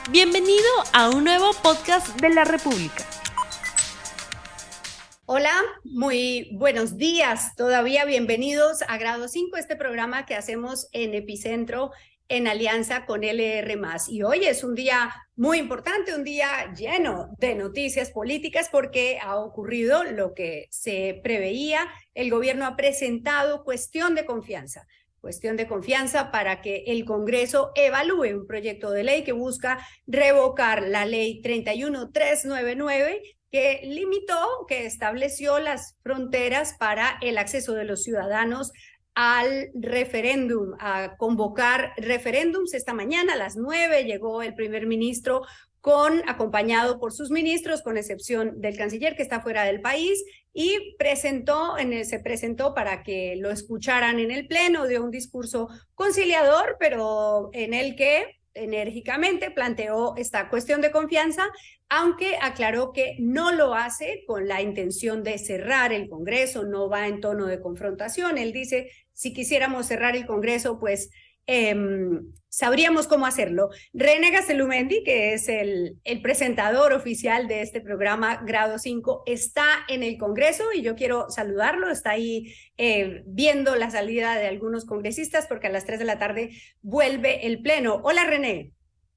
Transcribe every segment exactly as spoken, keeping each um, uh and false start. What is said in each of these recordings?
Bienvenido a un nuevo podcast de la República. Hola, muy buenos días. Todavía bienvenidos a Grado cinco, este programa que hacemos en Epicentro en alianza con L R más. Y hoy es un día muy importante, un día lleno de noticias políticas porque ha ocurrido lo que se preveía. El gobierno ha presentado cuestión de confianza. Cuestión de confianza para que el Congreso evalúe un proyecto de ley que busca revocar la ley treinta y uno mil trescientos noventa y nueve que limitó, que estableció las fronteras para el acceso de los ciudadanos al referéndum, a convocar referéndums. Esta mañana a las nueve llegó el primer ministro con, acompañado por sus ministros, con excepción del canciller que está fuera del país, y presentó, en el, se presentó para que lo escucharan en el pleno, dio un discurso conciliador, pero en el que enérgicamente planteó esta cuestión de confianza, aunque aclaró que no lo hace con la intención de cerrar el Congreso, no va en tono de confrontación. Él dice, si quisiéramos cerrar el Congreso, pues eh, sabríamos cómo hacerlo. René Gastelumendi, que es el, el presentador oficial de este programa Grado cinco, está en el Congreso y yo quiero saludarlo. Está ahí eh, viendo la salida de algunos congresistas porque a las tres de la tarde vuelve el pleno. Hola, René.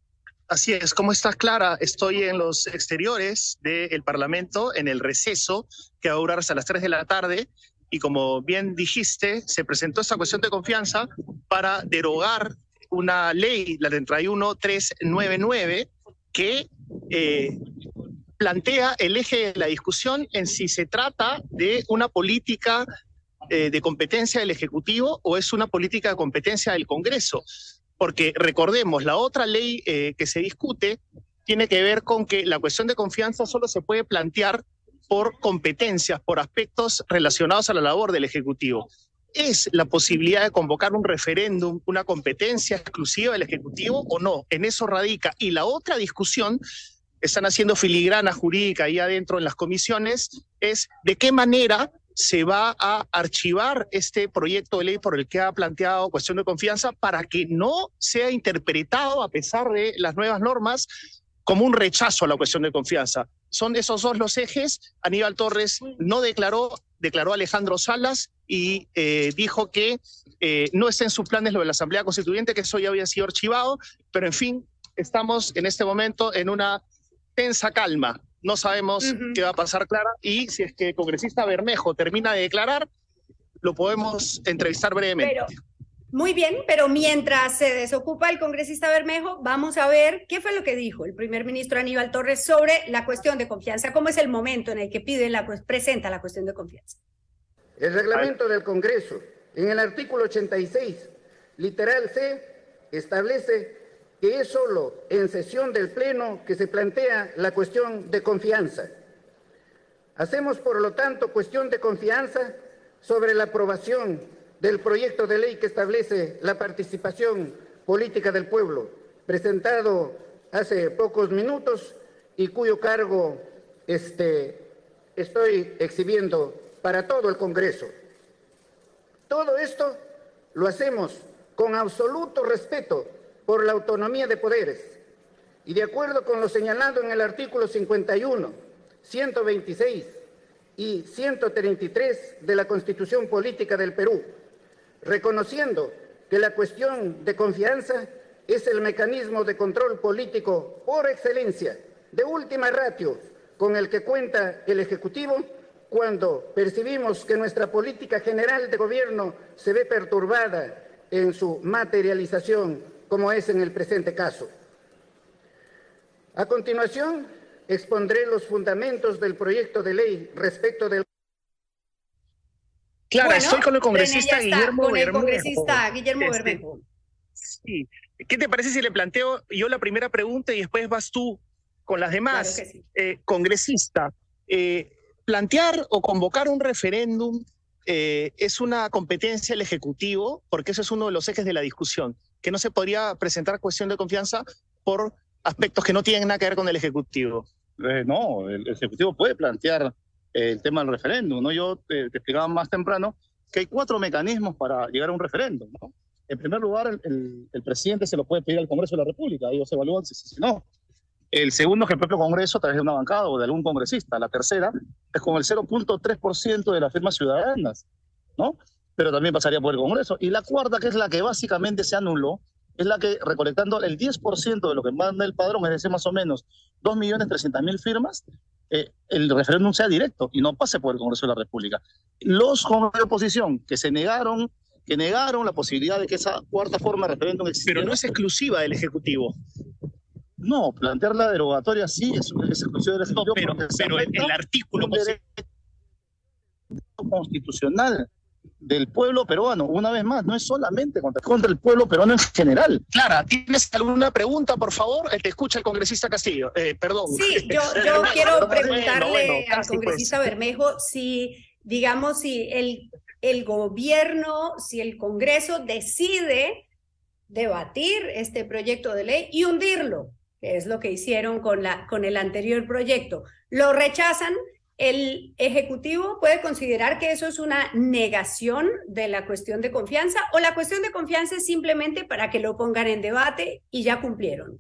Así es, ¿cómo estás, Clara? Estoy en los exteriores del Parlamento, en el receso, que va a durar hasta las tres de la tarde. Y como bien dijiste, se presentó esta cuestión de confianza para derogar una ley, la treinta y uno mil trescientos noventa y nueve, que eh, plantea el eje de la discusión en si se trata de una política eh, de competencia del Ejecutivo o es una política de competencia del Congreso. Porque recordemos, la otra ley eh, que se discute tiene que ver con que la cuestión de confianza solo se puede plantear por competencias, por aspectos relacionados a la labor del Ejecutivo. ¿Es la posibilidad de convocar un referéndum una competencia exclusiva del Ejecutivo o no? En eso radica. Y la otra discusión, están haciendo filigrana jurídica ahí adentro en las comisiones, es de qué manera se va a archivar este proyecto de ley por el que ha planteado cuestión de confianza para que no sea interpretado, a pesar de las nuevas normas, como un rechazo a la cuestión de confianza. Son esos dos los ejes. Aníbal Torres no declaró, declaró Alejandro Salas y eh, dijo que eh, no está en sus planes lo de la Asamblea Constituyente, que eso ya había sido archivado, pero en fin, estamos en este momento en una tensa calma. No sabemos uh-huh. qué va a pasar, Clara, y si es que el congresista Bermejo termina de declarar, lo podemos entrevistar brevemente. Pero, muy bien, pero mientras se desocupa el congresista Bermejo, vamos a ver qué fue lo que dijo el primer ministro Aníbal Torres sobre la cuestión de confianza. ¿Cómo es el momento en el que pide la, presenta la cuestión de confianza? El reglamento del Congreso, en el artículo ochenta y seis, literal C, establece que es solo en sesión del Pleno que se plantea la cuestión de confianza. Hacemos, por lo tanto, cuestión de confianza sobre la aprobación del proyecto de ley que establece la participación política del pueblo, presentado hace pocos minutos y cuyo cargo este, estoy exhibiendo para todo el Congreso. Todo esto lo hacemos con absoluto respeto por la autonomía de poderes y de acuerdo con lo señalado en el artículo cincuenta y uno, ciento veintiséis y ciento treinta y tres de la Constitución Política del Perú, reconociendo que la cuestión de confianza es el mecanismo de control político por excelencia, de última ratio, con el que cuenta el Ejecutivo cuando percibimos que nuestra política general de gobierno se ve perturbada en su materialización, como es en el presente caso. A continuación, expondré los fundamentos del proyecto de ley respecto del... Clara, bueno, estoy con el congresista René, Guillermo con el Bermejo. congresista Guillermo este, Bermejo. Sí. ¿Qué te parece si le planteo yo la primera pregunta y después vas tú con las demás? Claro que sí. eh, congresista, eh, plantear o convocar un referéndum eh, es una competencia del Ejecutivo, porque eso es uno de los ejes de la discusión, que no se podría presentar cuestión de confianza por aspectos que no tienen nada que ver con el Ejecutivo. Eh, no, el Ejecutivo puede plantear el tema del referéndum, ¿no? Yo te, te explicaba más temprano que hay cuatro mecanismos para llegar a un referéndum, ¿no? En primer lugar, el, el, el presidente se lo puede pedir al Congreso de la República, ellos evalúan si, si no. El segundo es que el propio Congreso, a través de una bancada o de algún congresista. La tercera es con el cero punto tres por ciento de las firmas ciudadanas, ¿no? Pero también pasaría por el Congreso. Y la cuarta, que es la que básicamente se anuló, es la que, recolectando el diez por ciento de lo que manda el padrón, es decir, más o menos dos millones trescientas mil firmas, eh, el referéndum sea directo y no pase por el Congreso de la República. Los congresistas de oposición que se negaron, que negaron la posibilidad de que esa cuarta forma de referéndum existiera. Pero no es exclusiva del Ejecutivo. No, plantear la derogatoria sí es, es exclusiva del Ejecutivo. No, pero, pero el, el artículo un derecho constitucional del pueblo peruano, una vez más, no es solamente contra, contra el pueblo peruano en general. Clara, ¿tienes alguna pregunta, por favor? Te escucha el congresista Castillo. Eh, perdón. Sí, yo, yo quiero preguntarle bueno, bueno, al congresista pues. Bermejo si, digamos, si el, el gobierno, si el Congreso decide debatir este proyecto de ley y hundirlo, que es lo que hicieron con, la, con el anterior proyecto, lo rechazan. ¿El Ejecutivo puede considerar que eso es una negación de la cuestión de confianza o la cuestión de confianza es simplemente para que lo pongan en debate y ya cumplieron?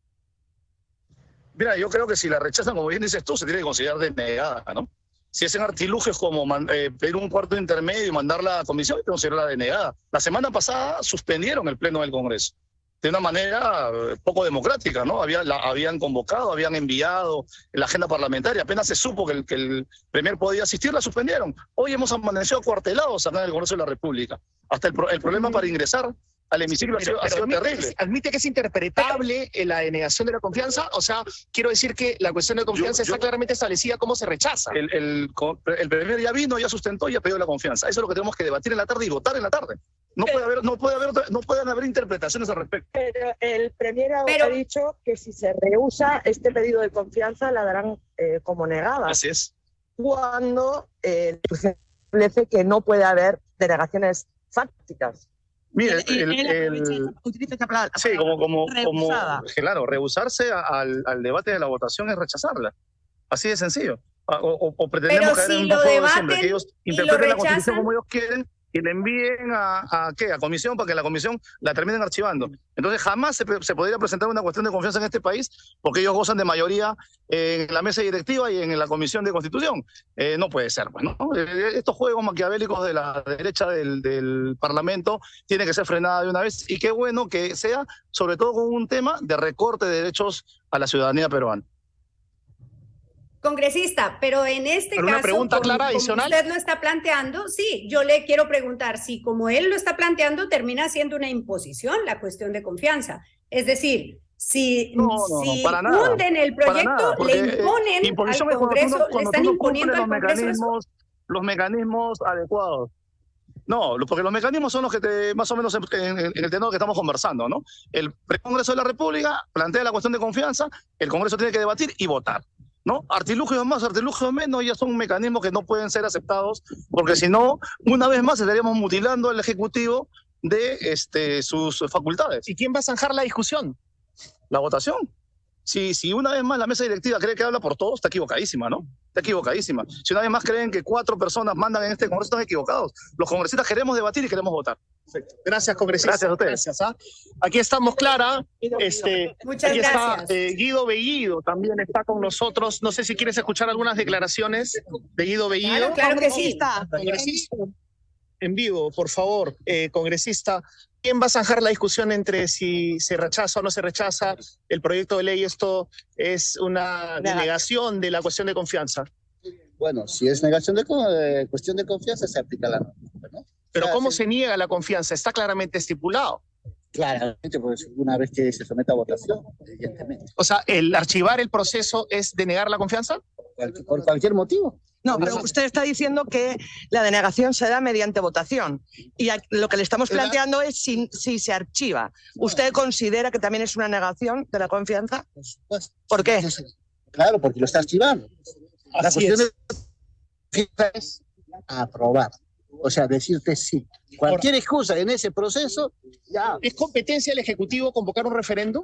Mira, yo creo que si la rechazan, como bien dices tú, se tiene que considerar denegada, ¿no? Si hacen artilugios como man, eh, pedir un cuarto intermedio y mandarla a comisión, hay que considerarla denegada. La semana pasada suspendieron el pleno del Congreso de una manera poco democrática, ¿no? Había, la, habían convocado, habían enviado la agenda parlamentaria, apenas se supo que el, que el Premier podía asistir, la suspendieron. Hoy hemos amanecido acuartelados acá en el Congreso de la República. Hasta el, el problema para ingresar al hemiciclo sí, pero, ha sido, pero ha sido admite, terrible. ¿Admite que es interpretable la denegación de la confianza? O sea, quiero decir que la cuestión de confianza yo, yo, está claramente establecida cómo se rechaza. El, el, el Premier ya vino, ya sustentó y ha pedido la confianza. Eso es lo que tenemos que debatir en la tarde y votar en la tarde. No puede haber, no puede haber, no pueden haber interpretaciones al respecto. Pero el Premier Pero, ha dicho que si se rehúsa este pedido de confianza la darán eh, como negada. Así es. Cuando eh, establece que no puede haber denegaciones fácticas. Mire, el, el, el, utiliza esta palabra. Sí, como, como, como, claro, rehusarse a, al, al debate de la votación es rechazarla. Así de sencillo. O, o, o pretendemos Pero caer si en un lo poco de debaten siempre, que ellos y lo interpreten la rechazan, Constitución como ellos quieren y le envíen a, a, ¿qué? a comisión para que la comisión la terminen archivando. Entonces jamás se, se podría presentar una cuestión de confianza en este país porque ellos gozan de mayoría en la mesa directiva y en la comisión de Constitución. Eh, no puede ser, pues, ¿no? Estos juegos maquiavélicos de la derecha del, del Parlamento tienen que ser frenados de una vez y qué bueno que sea, sobre todo con un tema de recorte de derechos a la ciudadanía peruana. Congresista, pero en este pero caso, una pregunta como, clara como adicional. usted lo está planteando, sí, yo le quiero preguntar si como él lo está planteando termina siendo una imposición la cuestión de confianza. Es decir, si, no, no, si para nada, hunden el proyecto, nada, porque, le imponen eh, al Congreso, cuando le están imponiendo al los Congreso mecanismos, los mecanismos adecuados. No, porque los mecanismos son los que te, más o menos en, en, en el tenor que estamos conversando, ¿no? El Congreso de la República plantea la cuestión de confianza, el Congreso tiene que debatir y votar, ¿no? Artilugios más, artilugios menos, ya son mecanismos que no pueden ser aceptados, porque si no, una vez más estaríamos mutilando al Ejecutivo de este, sus facultades. ¿Y quién va a zanjar la discusión? La votación. Si, si una vez más la mesa directiva cree que habla por todos, está equivocadísima, ¿no? Está equivocadísima. Si una vez más creen que cuatro personas mandan en este Congreso, están equivocados. Los congresistas queremos debatir y queremos votar. Perfecto. Gracias, congresista. Gracias a ustedes. Gracias, ¿ah? Aquí estamos, Clara. Este, Muchas aquí gracias. está eh, Guido Bellido, también está con nosotros. No sé si quieres escuchar algunas declaraciones de Guido Bellido. Claro, claro que sí. Congresista, en vivo, por favor, eh, congresista. ¿Quién va a zanjar la discusión entre si se rechaza o no se rechaza el proyecto de ley? Esto es una denegación de la cuestión de confianza. Bueno, si es negación de eh, cuestión de confianza, se aplica la norma, ¿no? Pero o sea, ¿cómo se... se niega la confianza? Está claramente estipulado. Claramente, pues una vez que se somete a votación, evidentemente. O sea, ¿el archivar el proceso es denegar la confianza? Cual, por cualquier motivo. No, pero usted está diciendo que la denegación se da mediante votación. Y lo que le estamos planteando es si, si se archiva. ¿Usted considera que también es una negación de la confianza? Por supuesto. ¿Por qué? Claro, porque lo está archivando. La Así cuestión es. de es aprobar. O sea, decirte sí. Cualquier excusa en ese proceso, ya. ¿Es competencia del Ejecutivo convocar un referéndum?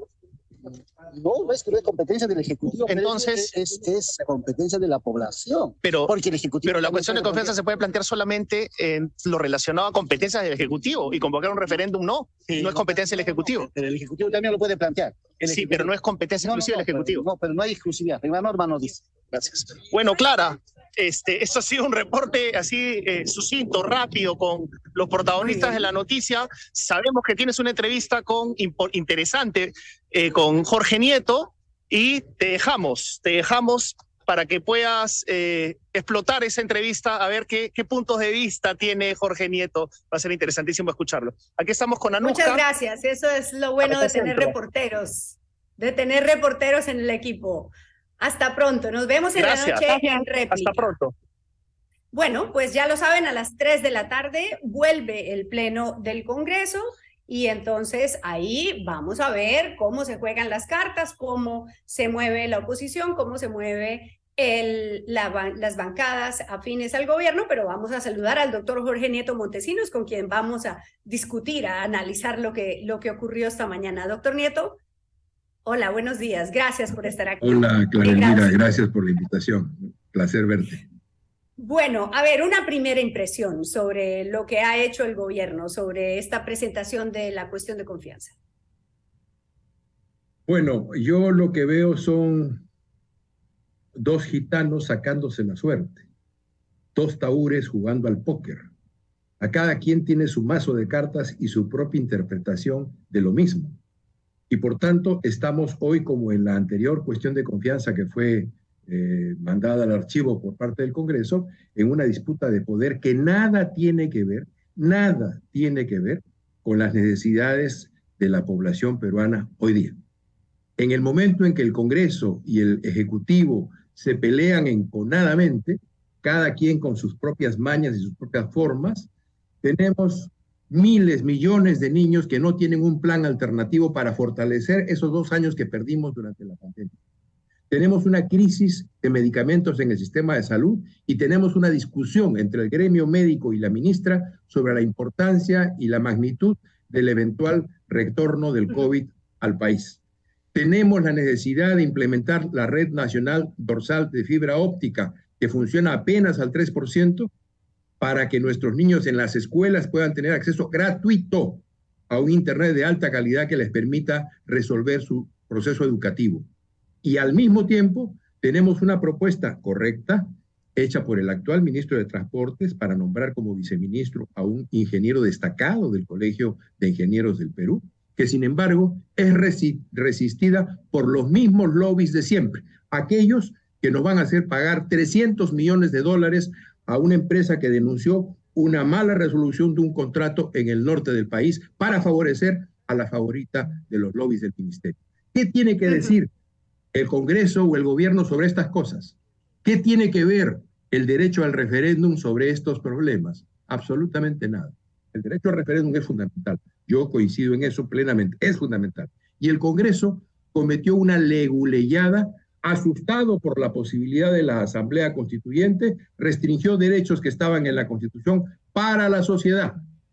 No, es que no es competencia del Ejecutivo. Entonces, es, es, es competencia de la población. Pero, porque el Ejecutivo pero la cuestión de confianza se puede plantear solamente en lo relacionado a competencias del Ejecutivo y convocar un referéndum no. Sí, no es competencia del Ejecutivo. Pero el Ejecutivo también lo puede plantear. El sí, pero no es competencia exclusiva no, no, del Ejecutivo. Pero, no, pero no hay exclusividad. La norma no dice. Gracias. Bueno, Clara, este, esto ha sido un reporte así eh, sucinto, rápido, con los protagonistas de la noticia. Sabemos que tienes una entrevista con, interesante eh, con Jorge Nieto y te dejamos, te dejamos para que puedas eh, explotar esa entrevista, a ver qué, qué puntos de vista tiene Jorge Nieto. Va a ser interesantísimo escucharlo. Aquí estamos con Anuska. Muchas gracias. Eso es lo bueno de tener reporteros, de tener reporteros en el equipo. Hasta pronto. Nos vemos en Gracias. la noche en réplica. Hasta pronto. Bueno, pues ya lo saben, a las tres de la tarde vuelve el Pleno del Congreso y entonces ahí vamos a ver cómo se juegan las cartas, cómo se mueve la oposición, cómo se mueve el, la, las bancadas afines al gobierno, pero vamos a saludar al doctor Jorge Nieto Montesinos, con quien vamos a discutir, a analizar lo que, lo que ocurrió esta mañana. Doctor Nieto, hola, buenos días. Gracias por estar aquí. Hola, Clara Elvira, gracias por la invitación. Placer verte. Bueno, a ver, una primera impresión sobre lo que ha hecho el gobierno, sobre esta presentación de la cuestión de confianza. Bueno, yo lo que veo son dos gitanos sacándose la suerte, dos taúres jugando al póker. A cada quien tiene su mazo de cartas y su propia interpretación de lo mismo. Y por tanto, estamos hoy, como en la anterior cuestión de confianza que fue Eh, mandada al archivo por parte del Congreso, en una disputa de poder que nada tiene que ver, nada tiene que ver con las necesidades de la población peruana hoy día. En el momento en que el Congreso y el Ejecutivo se pelean enconadamente, cada quien con sus propias mañas y sus propias formas, tenemos miles, millones de niños que no tienen un plan alternativo para fortalecer esos dos años que perdimos durante la pandemia. Tenemos una crisis de medicamentos en el sistema de salud y tenemos una discusión entre el gremio médico y la ministra sobre la importancia y la magnitud del eventual retorno del COVID al país. Tenemos la necesidad de implementar la red nacional dorsal de fibra óptica, que funciona apenas al tres por ciento, para que nuestros niños en las escuelas puedan tener acceso gratuito a un internet de alta calidad que les permita resolver su proceso educativo. Y al mismo tiempo tenemos una propuesta correcta hecha por el actual ministro de Transportes para nombrar como viceministro a un ingeniero destacado del Colegio de Ingenieros del Perú, que sin embargo es resi- resistida por los mismos lobbies de siempre, aquellos que nos van a hacer pagar trescientos millones de dólares a una empresa que denunció una mala resolución de un contrato en el norte del país para favorecer a la favorita de los lobbies del ministerio. ¿Qué tiene que decir el Congreso o el gobierno sobre estas cosas? ¿Qué tiene que ver el derecho al referéndum sobre estos problemas? Absolutamente nada. El derecho al referéndum es fundamental. Yo coincido en eso plenamente. Es fundamental. Y el Congreso cometió una leguleyada, asustado por la posibilidad de la Asamblea Constituyente, restringió derechos que estaban en la Constitución para la sociedad.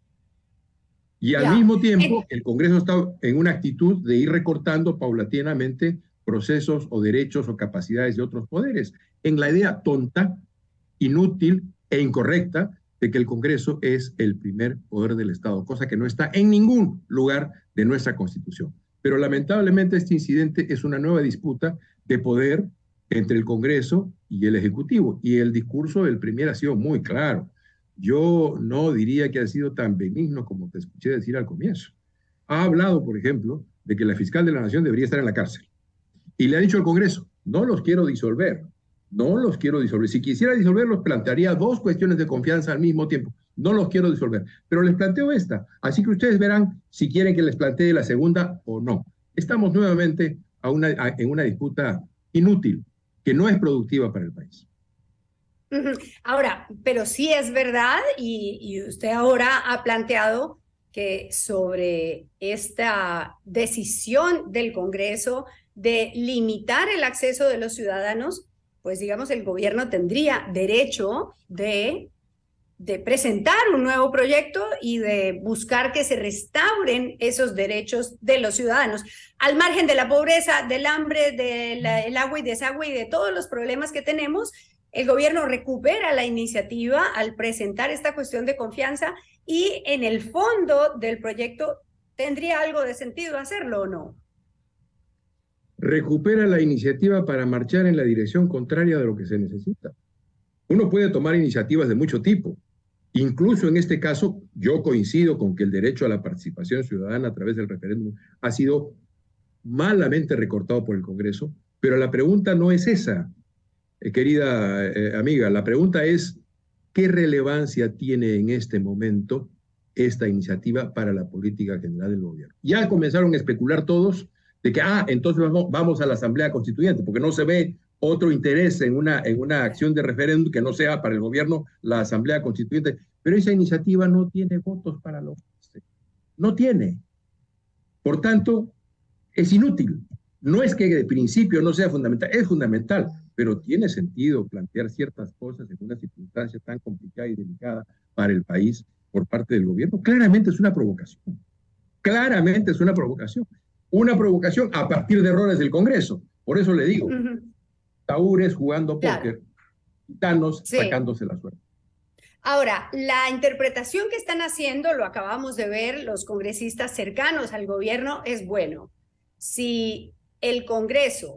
Y al ya. mismo tiempo, el Congreso está en una actitud de ir recortando paulatinamente procesos o derechos o capacidades de otros poderes, en la idea tonta, inútil e incorrecta de que el Congreso es el primer poder del Estado, cosa que no está en ningún lugar de nuestra Constitución. Pero lamentablemente este incidente es una nueva disputa de poder entre el Congreso y el Ejecutivo, y el discurso del Premier ha sido muy claro. Yo no diría que ha sido tan benigno como te escuché decir al comienzo. Ha hablado, por ejemplo, de que la fiscal de la Nación debería estar en la cárcel. Y le ha dicho al Congreso, no los quiero disolver, no los quiero disolver. Si quisiera disolverlos, plantearía dos cuestiones de confianza al mismo tiempo. No los quiero disolver, pero les planteo esta. Así que ustedes verán si quieren que les plantee la segunda o no. Estamos nuevamente a una, a, en una disputa inútil, que no es productiva para el país. Ahora, pero sí es verdad, y, y usted ahora ha planteado que sobre esta decisión del Congreso de limitar el acceso de los ciudadanos, pues digamos el gobierno tendría derecho de, de presentar un nuevo proyecto y de buscar que se restauren esos derechos de los ciudadanos, al margen de la pobreza, del hambre, del agua y desagüe y de todos los problemas que tenemos. El gobierno recupera la iniciativa al presentar esta cuestión de confianza y en el fondo del proyecto, ¿tendría algo de sentido hacerlo o no? recupera la iniciativa para marchar en la dirección contraria de lo que se necesita. Uno puede tomar iniciativas de mucho tipo. Incluso en este caso, yo coincido con que el derecho a la participación ciudadana a través del referéndum ha sido malamente recortado por el Congreso, pero la pregunta no es esa, eh, querida eh, amiga. La pregunta es, ¿qué relevancia tiene en este momento esta iniciativa para la política general del gobierno? Ya comenzaron a especular todos de que, ah, entonces vamos, vamos a la Asamblea Constituyente, porque no se ve otro interés en una, en una acción de referéndum que no sea para el gobierno la Asamblea Constituyente. Pero esa iniciativa no tiene votos para los... No tiene. Por tanto, es inútil. No es que de principio no sea fundamental, es fundamental, pero tiene sentido plantear ciertas cosas en una circunstancia tan complicada y delicada para el país por parte del gobierno. Claramente es una provocación. Claramente es una provocación. Una provocación a partir de errores del Congreso. Por eso le digo, uh-huh. taúres jugando claro. póker, gitanos sí. sacándose la suerte. Ahora, la interpretación que están haciendo, lo acabamos de ver, los congresistas cercanos al gobierno, es bueno. Si el Congreso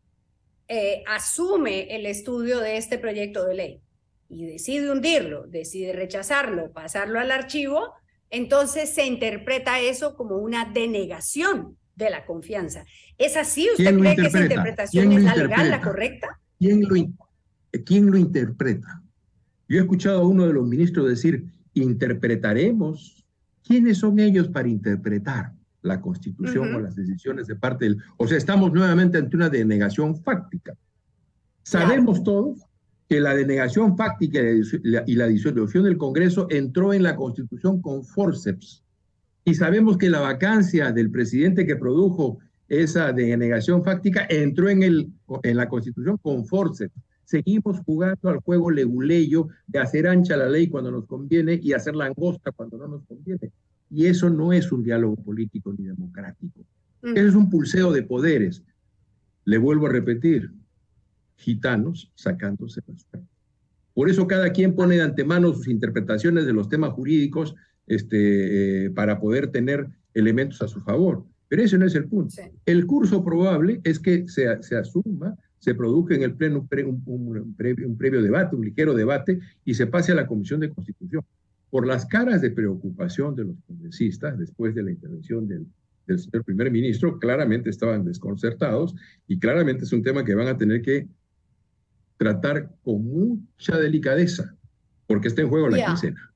eh, asume el estudio de este proyecto de ley y decide hundirlo, decide rechazarlo, pasarlo al archivo, entonces se interpreta eso como una denegación de la confianza. ¿Es así? ¿Usted cree que esa interpretación es la legal, la correcta? ¿Quién lo, ¿Quién lo interpreta? Yo he escuchado a uno de los ministros decir, interpretaremos. ¿Quiénes son ellos para interpretar la Constitución uh-huh. o las decisiones de parte del... O sea, estamos nuevamente ante una denegación fáctica. Sabemos claro. todos que la denegación fáctica y la disolución del Congreso entró en la Constitución con forceps. Y sabemos que la vacancia del presidente que produjo esa denegación fáctica entró en, el, en la Constitución con forceps. Seguimos jugando al juego leguleyo de hacer ancha la ley cuando nos conviene y hacerla angosta cuando no nos conviene. Y eso no es un diálogo político ni democrático. Mm. Eso es un pulseo de poderes. Le vuelvo a repetir, gitanos sacándose las cartas. Por eso cada quien pone de antemano sus interpretaciones de los temas jurídicos este, eh, para poder tener elementos a su favor. Pero ese no es el punto. Sí. El curso probable es que se, se asuma, se produzca en el pleno un, pre, un, un, previo, un previo debate, un ligero debate, y se pase a la Comisión de Constitución. Por las caras de preocupación de los congresistas, después de la intervención del, del señor primer ministro, claramente estaban desconcertados, y claramente es un tema que van a tener que tratar con mucha delicadeza, porque está en juego la yeah. quincena.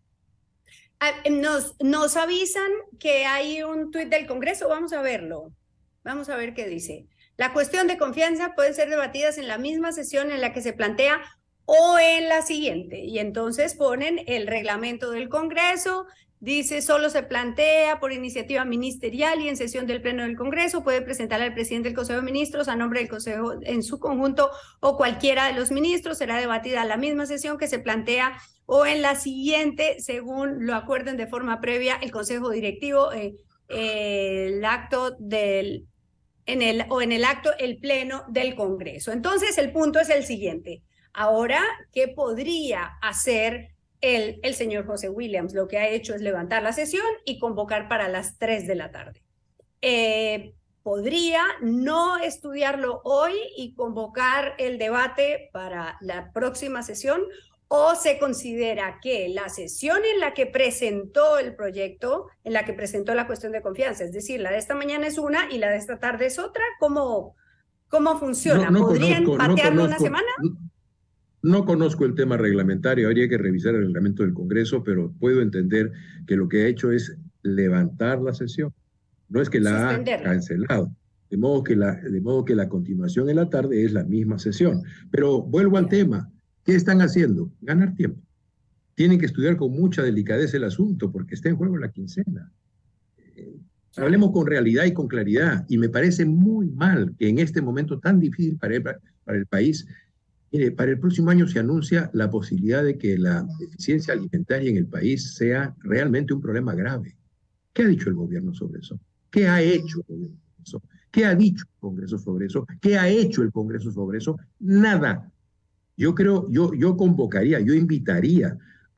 Nos, nos avisan que hay un tuit del Congreso, vamos a verlo, vamos a ver qué dice. La cuestión de confianza puede ser debatidas en la misma sesión en la que se plantea o en la siguiente. Y entonces ponen el reglamento del Congreso, dice solo se plantea por iniciativa ministerial y en sesión del Pleno del Congreso, puede presentar al presidente del Consejo de Ministros a nombre del Consejo en su conjunto o cualquiera de los ministros, será debatida en la misma sesión que se plantea o en la siguiente, según lo acuerden de forma previa el Consejo Directivo, eh, eh, el acto del... En el, o en el acto, el pleno del Congreso. Entonces, el punto es el siguiente. Ahora, ¿qué podría hacer el, el señor José Williams? Lo que ha hecho es levantar la sesión y convocar para las tres de la tarde. Eh, podría no estudiarlo hoy y convocar el debate para la próxima sesión, o se considera que la sesión en la que presentó el proyecto, en la que presentó la cuestión de confianza, es decir, la de esta mañana es una y la de esta tarde es otra, ¿cómo, cómo funciona? No, no ¿Podrían conozco, patearlo no una conozco, semana? No, no conozco el tema reglamentario, habría que revisar el reglamento del Congreso, pero puedo entender que lo que ha hecho es levantar la sesión, no es que la ha cancelado. De modo que la, de modo que la continuación en la tarde es la misma sesión. Pero vuelvo al tema. ¿Qué están haciendo? Ganar tiempo. Tienen que estudiar con mucha delicadeza el asunto porque está en juego la quincena. Eh, hablemos con realidad y con claridad. Y me parece muy mal que en este momento tan difícil para el, para el país, mire, para el próximo año se anuncia la posibilidad de que la deficiencia alimentaria en el país sea realmente un problema grave. ¿Qué ha dicho el gobierno sobre eso? ¿Qué ha hecho el gobierno sobre eso? ¿Qué ha dicho el Congreso sobre eso? ¿Qué ha hecho el Congreso sobre eso? Nada. Yo creo, yo, yo convocaría, yo invitaría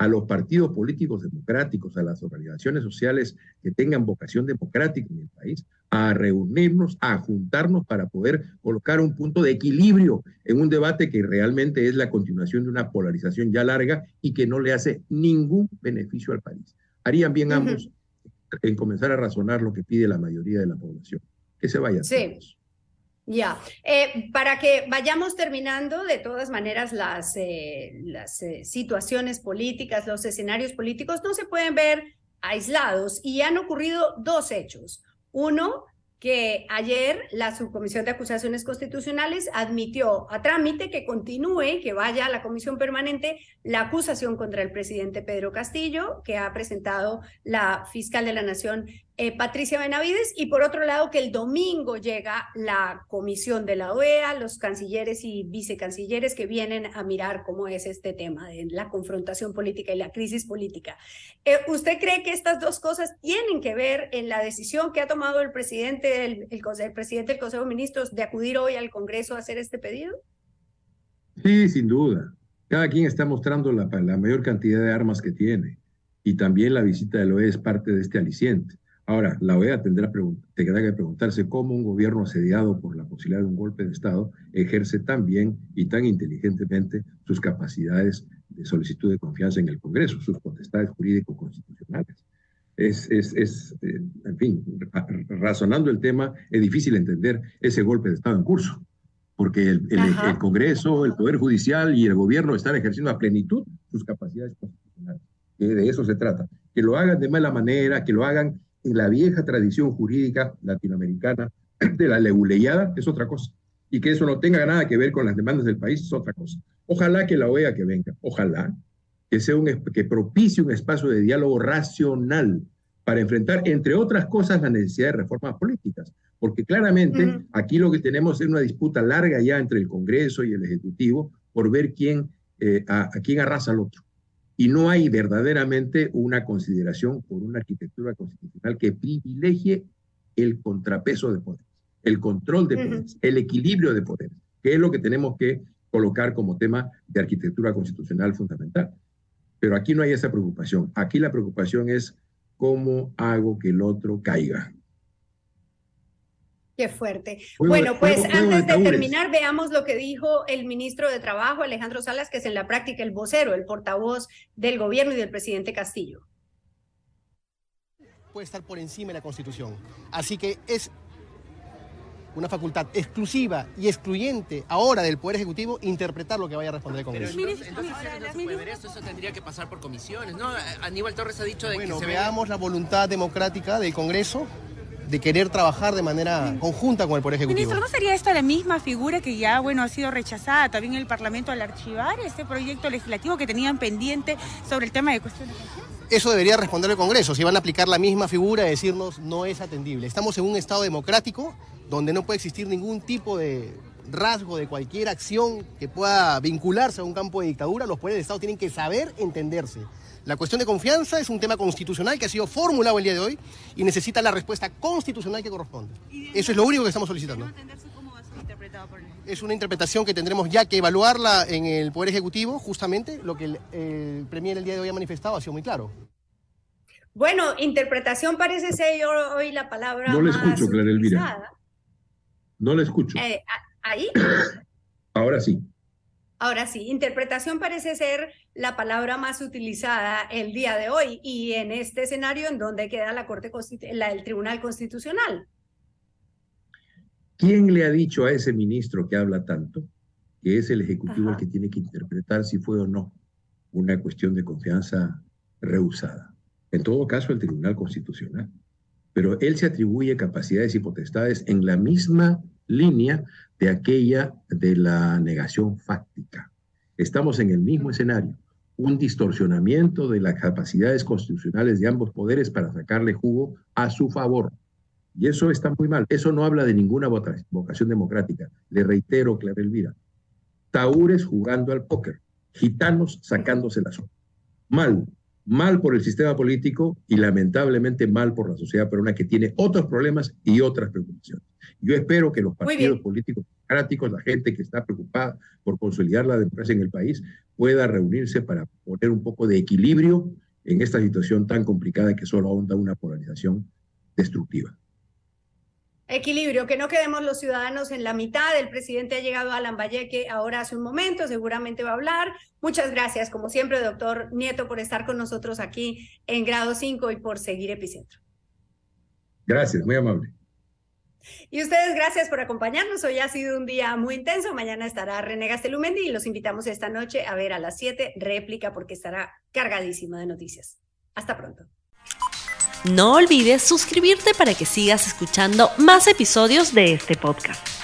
a los partidos políticos democráticos, a las organizaciones sociales que tengan vocación democrática en el país, a reunirnos, a juntarnos para poder colocar un punto de equilibrio en un debate que realmente es la continuación de una polarización ya larga y que no le hace ningún beneficio al país. Harían bien ambos uh-huh. en comenzar a razonar lo que pide la mayoría de la población. Que se vayan. Sí. Todos. Ya, eh, para que vayamos terminando, de todas maneras, las, eh, las eh, situaciones políticas, los escenarios políticos no se pueden ver aislados y han ocurrido dos hechos. Uno, que ayer la Subcomisión de Acusaciones Constitucionales admitió a trámite que continúe, que vaya a la Comisión Permanente la acusación contra el presidente Pedro Castillo, que ha presentado la fiscal de la Nación, eh, Patricia Benavides, y por otro lado que el domingo llega la Comisión de la O E A, los cancilleres y vicecancilleres que vienen a mirar cómo es este tema de la confrontación política y la crisis política. Eh, ¿Usted cree que estas dos cosas tienen que ver en la decisión que ha tomado el presidente, el, el, el presidente del Consejo de Ministros de acudir hoy al Congreso a hacer este pedido? Sí, sin duda. Cada quien está mostrando la, la mayor cantidad de armas que tiene y también la visita de la O E A es parte de este aliciente. Ahora, la O E A tendrá, tendrá que preguntarse cómo un gobierno asediado por la posibilidad de un golpe de Estado ejerce tan bien y tan inteligentemente sus capacidades de solicitud de confianza en el Congreso, sus potestades jurídico-constitucionales. Es, es, es eh, en fin, razonando el tema, es difícil entender ese golpe de Estado en curso, porque el, el, el Congreso, el Poder Judicial y el gobierno están ejerciendo a plenitud sus capacidades constitucionales. Que de eso se trata. Que lo hagan de mala manera, que lo hagan en la vieja tradición jurídica latinoamericana de la leguleyada, es otra cosa. Y que eso no tenga nada que ver con las demandas del país, es otra cosa. Ojalá que la O E A que venga, ojalá que, sea un, que propicie un espacio de diálogo racional para enfrentar, entre otras cosas, la necesidad de reformas políticas. Porque claramente uh-huh. aquí lo que tenemos es una disputa larga ya entre el Congreso y el Ejecutivo por ver quién, eh, a, a quién arrasa al otro. Y no hay verdaderamente una consideración por una arquitectura constitucional que privilegie el contrapeso de poderes, el control de poderes, uh-huh. el equilibrio de poderes, que es lo que tenemos que colocar como tema de arquitectura constitucional fundamental. Pero aquí no hay esa preocupación. Aquí la preocupación es cómo hago que el otro caiga. Qué fuerte. Juego, bueno, pues juego, juego antes de, de terminar, veamos lo que dijo el ministro de Trabajo, Alejandro Salas, que es en la práctica el vocero, el portavoz del gobierno y del presidente Castillo. Puede estar por encima de la Constitución. Así que es una facultad exclusiva y excluyente ahora del Poder Ejecutivo interpretar lo que vaya a responder el Congreso. Pero entonces, entonces no se puede ver esto, eso tendría que pasar por comisiones, ¿no? Aníbal Torres ha dicho de bueno, que se veamos ve... la voluntad democrática del Congreso de querer trabajar de manera conjunta con el Poder Ejecutivo. Ministro, ¿no sería esta la misma figura que ya, bueno, ha sido rechazada también en el Parlamento al archivar este proyecto legislativo que tenían pendiente sobre el tema de cuestiones de confianza? Eso debería responder el Congreso, si van a aplicar la misma figura y decirnos no es atendible. Estamos en un Estado democrático donde no puede existir ningún tipo de rasgo de cualquier acción que pueda vincularse a un campo de dictadura. Los poderes del Estado tienen que saber entenderse. La cuestión de confianza es un tema constitucional que ha sido formulado el día de hoy y necesita la respuesta constitucional que corresponde. Eso es lo único que estamos solicitando. ¿Cómo va a ser interpretado por el... Es una interpretación que tendremos ya que evaluarla en el Poder Ejecutivo. Justamente lo que el, el Premier el día de hoy ha manifestado ha sido muy claro. Bueno, interpretación parece ser hoy la palabra no le más escucho, Clara Elvira. utilizada. No le escucho. Eh, ¿Ahí? Ahora sí. Ahora sí, interpretación parece ser la palabra más utilizada el día de hoy y en este escenario en donde queda la Corte la, el Tribunal Constitucional. ¿Quién le ha dicho a ese ministro que habla tanto que es el Ejecutivo Ajá. el que tiene que interpretar si fue o no una cuestión de confianza rehusada? En todo caso, el Tribunal Constitucional. Pero él se atribuye capacidades y potestades en la misma línea de aquella de la negación fáctica. Estamos en el mismo escenario, un distorsionamiento de las capacidades constitucionales de ambos poderes para sacarle jugo a su favor. Y eso está muy mal. Eso no habla de ninguna vocación democrática. Le reitero, Clara Elvira, taúres jugando al póker, gitanos sacándose la sopa. Mal. Mal por el sistema político y lamentablemente mal por la sociedad peruana que tiene otros problemas y otras preocupaciones. Yo espero que los partidos políticos democráticos, la gente que está preocupada por consolidar la democracia en el país, pueda reunirse para poner un poco de equilibrio en esta situación tan complicada que solo ahonda una polarización destructiva. Equilibrio, que no quedemos los ciudadanos en la mitad. El presidente ha llegado a Lambayeque ahora hace un momento, seguramente va a hablar. Muchas gracias, como siempre, doctor Nieto, por estar con nosotros aquí en Grado cinco y por seguir Epicentro. Gracias, muy amable. Y ustedes, gracias por acompañarnos. Hoy ha sido un día muy intenso. Mañana estará René Gastelumendi y los invitamos esta noche a ver a las siete réplica porque estará cargadísima de noticias. Hasta pronto. No olvides suscribirte para que sigas escuchando más episodios de este podcast.